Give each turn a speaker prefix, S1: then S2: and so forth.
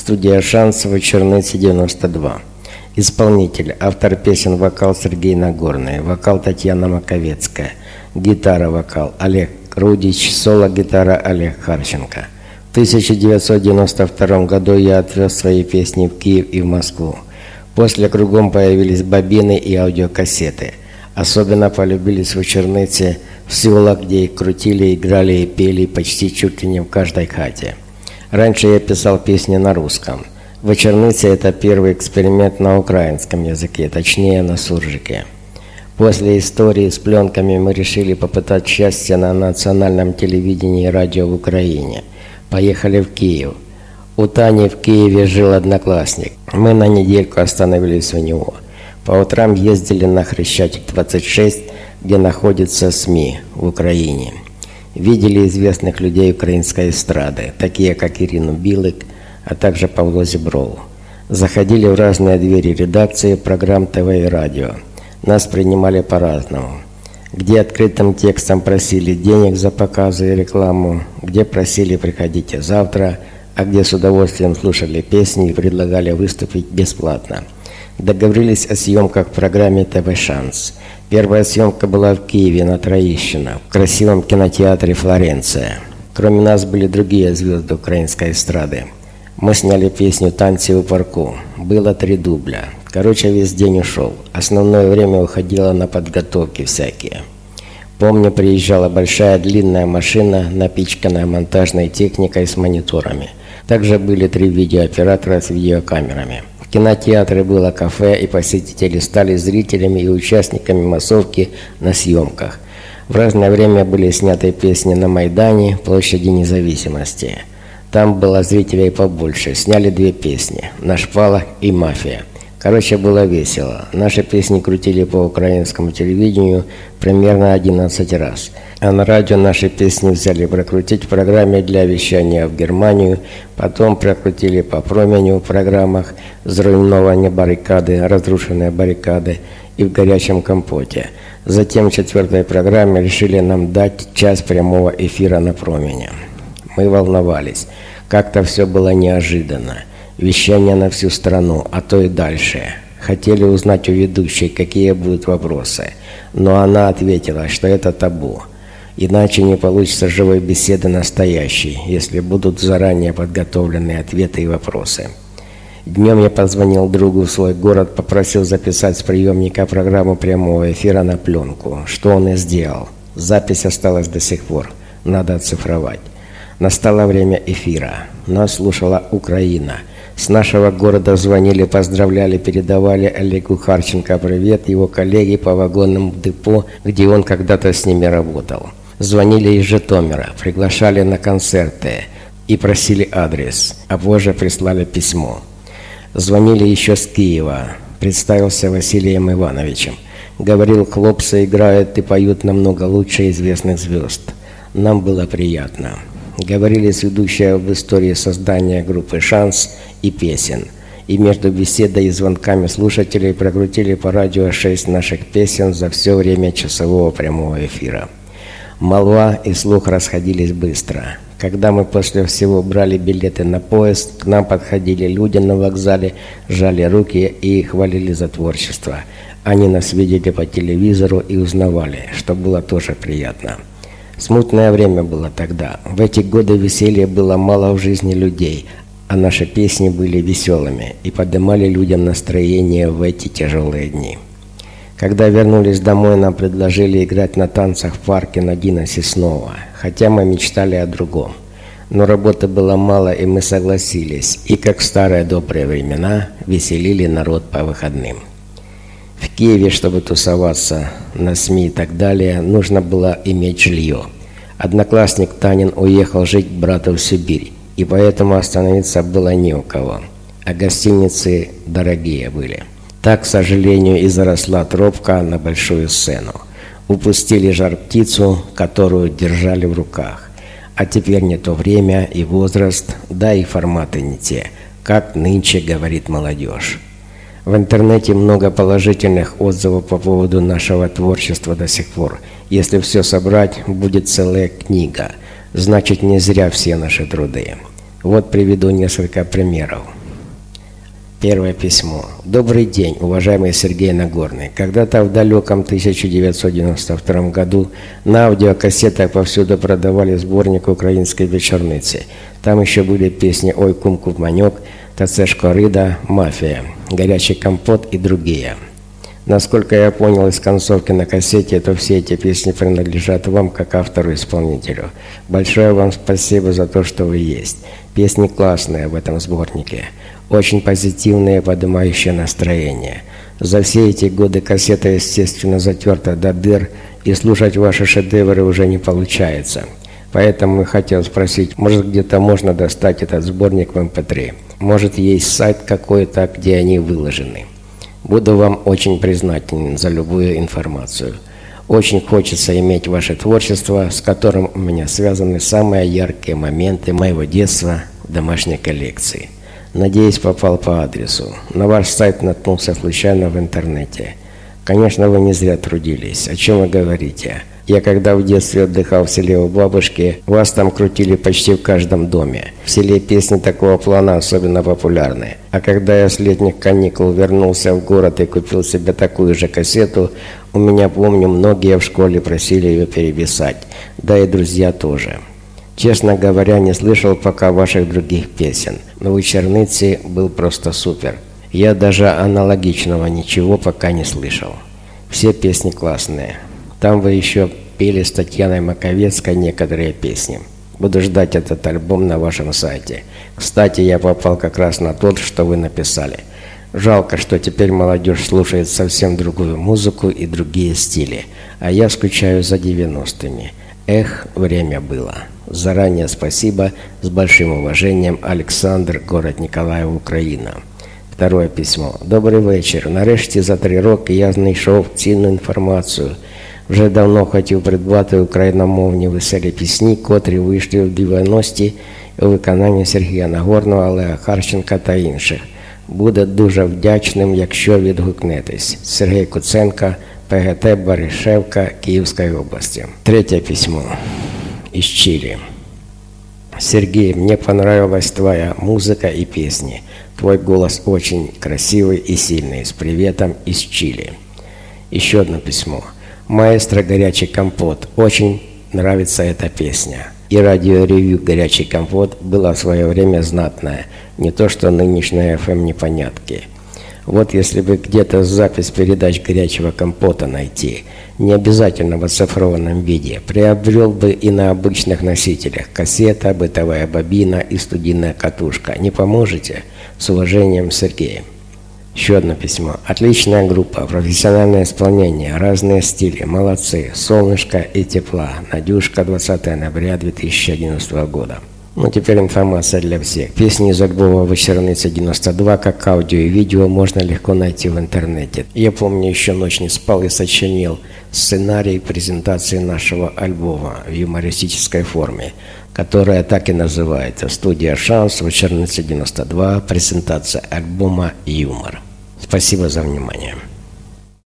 S1: Студия «Шансово», Черницы, 92. Исполнитель, автор песен, вокал Сергей Нагорный, вокал Татьяна Маковецкая, гитара-вокал Олег Рудич, соло-гитара Олег Харченко. В 1992 году я отвез свои песни в Киев и в Москву. После кругом появились бобины и аудиокассеты. Особенно полюбились в Чернице, в селах, где их крутили, играли и пели почти чуть ли не в каждой хате. Раньше я писал песни на русском. В Чернице это первый эксперимент на украинском языке, точнее на суржике. После истории с пленками мы решили попытать счастье на национальном телевидении и радио в Украине. Поехали в Киев. У Тани в Киеве жил одноклассник. Мы на недельку остановились у него. По утрам ездили на Хрещатик 26, где находится СМИ в Украине. Видели известных людей украинской эстрады, такие как Ирину Билык, а также Павло Зеброву. Заходили в разные двери редакции программ ТВ и радио. Нас принимали по-разному. Где открытым текстом просили денег за показы и рекламу, где просили «приходите завтра», а где с удовольствием слушали песни и предлагали выступить бесплатно. Договорились о съемках в программе ТВ «Шанс». Первая съемка была в Киеве на Троищино, в красивом кинотеатре «Флоренция». Кроме нас были другие звезды украинской эстрады. Мы сняли песню «Танцы у парку». Было 3 дубля. Короче, весь день ушел. Основное время уходило на подготовки всякие. Помню, приезжала большая длинная машина, напичканная монтажной техникой с мониторами. Также были 3 видеооператора с видеокамерами. В кинотеатре было кафе, и посетители стали зрителями и участниками массовки на съемках. В разное время были сняты песни на Майдане, площади Независимости. Там было зрителей побольше. Сняли 2 песни «На шпалах» и «Мафия». Короче, было весело. Наши песни крутили по украинскому телевидению примерно 11 раз. А на радио наши песни взяли прокрутить в программе для вещания в Германию, потом прокрутили по променю в программах «Зруйнованные баррикады», «Разрушенные баррикады» и «В горячем компоте». Затем в 4-й программе решили нам дать час прямого эфира на промене. Мы волновались. Как-то все было неожиданно. Вещание на всю страну, а то и дальше. Хотели узнать у ведущей, какие будут вопросы. Но она ответила, что это табу. Иначе не получится живой беседы настоящей, если будут заранее подготовленные ответы и вопросы. Днем я позвонил другу в свой город, попросил записать с приемника программу прямого эфира на пленку, что он и сделал. Запись осталась до сих пор, надо оцифровать. Настало время эфира. Нас слушала Украина. С нашего города звонили, поздравляли, передавали Олегу Харченко привет, его коллеге по вагонному депо, где он когда-то с ними работал. Звонили из Житомира, приглашали на концерты и просили адрес, а позже прислали письмо. Звонили еще с Киева, представился Василием Ивановичем. Говорил, хлопцы играют и поют намного лучше известных звезд. Нам было приятно. Говорили с ведущей об истории создания группы «Шанс» и песен. И между беседой и звонками слушателей прокрутили по радио 6 наших песен за все время часового прямого эфира. Молва и слух расходились быстро. Когда мы после всего брали билеты на поезд, к нам подходили люди на вокзале, жали руки и хвалили за творчество. Они нас видели по телевизору и узнавали, что было тоже приятно. Смутное время было тогда. В эти годы веселья было мало в жизни людей, а наши песни были веселыми и поднимали людям настроение в эти тяжелые дни. Когда вернулись домой, нам предложили играть на танцах в парке Надина Сеснова, хотя мы мечтали о другом. Но работы было мало, и мы согласились, и, как в старые добрые времена, веселили народ по выходным. В Киеве, чтобы тусоваться на СМИ и так далее, нужно было иметь жилье. Одноклассник Танин уехал жить к брату в Сибирь, и поэтому остановиться было не у кого, а гостиницы дорогие были. Так, к сожалению, и заросла тропка на большую сцену. Упустили жар-птицу, которую держали в руках. А теперь не то время и возраст, да и форматы не те, как нынче говорит молодежь. В интернете много положительных отзывов по поводу нашего творчества до сих пор. Если все собрать, будет целая книга. Значит, не зря все наши труды. Вот приведу несколько примеров. Первое письмо. Добрый день, уважаемый Сергей Нагорный. Когда-то в далеком 1992 году на аудиокассетах повсюду продавали сборник украинской вечорницы. Там еще были песни «Ой, кум-кум манек», «Тацешко Рыда», «Мафия», «Горячий компот» и другие. Насколько я понял из концовки на кассете, то все эти песни принадлежат вам как автору-исполнителю. Большое вам спасибо за то, что вы есть. Песни классные в этом сборнике. Очень позитивные, поднимающие настроение. За все эти годы кассета, естественно, затерта до дыр, и слушать ваши шедевры уже не получается. Поэтому я хотел спросить, может, где-то можно достать этот сборник в MP3? Может, есть сайт какой-то, где они выложены? Буду вам очень признателен за любую информацию. Очень хочется иметь ваше творчество, с которым у меня связаны самые яркие моменты моего детства в домашней коллекции. Надеюсь, попал по адресу. На ваш сайт наткнулся случайно в интернете. Конечно, вы не зря трудились. О чем вы говорите? Я когда в детстве отдыхал в селе у бабушки, вас там крутили почти в каждом доме. В селе песни такого плана особенно популярны. А когда я с летних каникул вернулся в город и купил себе такую же кассету, у меня, помню, многие в школе просили ее переписать. Да и друзья тоже. Честно говоря, не слышал пока ваших других песен, но у Черницы был просто супер. Я даже аналогичного ничего пока не слышал. Все песни классные. Там вы еще пели с Татьяной Маковецкой некоторые песни. Буду ждать этот альбом на вашем сайте. Кстати, я попал как раз на тот, что вы написали. Жалко, что теперь молодежь слушает совсем другую музыку и другие стили, а я скучаю за 90-ми. Эх, время было. Заранее спасибо, с большим уважением, Александр, город Николаев, Украина. Второе письмо. Добрий вечір. Нарешті за 3 роки я знайшов цінну інформацію. Вже давно хотів придбати україномовні веселі пісні, котрі вийшли в 90-ті у виконанні Сергія Нагорного, Олега Харченка та інших. Буде дуже вдячним, якщо відгукнетесь. Сергій Куценко, ПГТ Баришевка, Киевской области. Третье письмо из Чили. Сергей, мне понравилась твоя музыка и песни. Твой голос очень красивый и сильный. С приветом из Чили. Еще одно письмо. Маэстро «Горячий компот». Очень нравится эта песня. И радиоревью «Горячий компот» было в свое время знатное. Не то что нынешние FM-непонятки. Вот если бы где-то запись передач «Горячего компота» найти, не обязательно в оцифрованном виде, приобрел бы и на обычных носителях: кассета, бытовая бобина и студийная катушка. Не поможете? С уважением, Сергей. Еще одно письмо. Отличная группа, профессиональное исполнение, разные стили, молодцы, солнышко и тепла. Надюшка, 20 ноября 2011 года. Ну, теперь информация для всех. Песни из альбома «Вечерница 92», как аудио и видео, можно легко найти в интернете. Я помню, еще ночь не спал и сочинил сценарий презентации нашего альбома в юмористической форме, которая так и называется «Студия Шанс, Вечерница 92, презентация альбома «Юмор». Спасибо за внимание.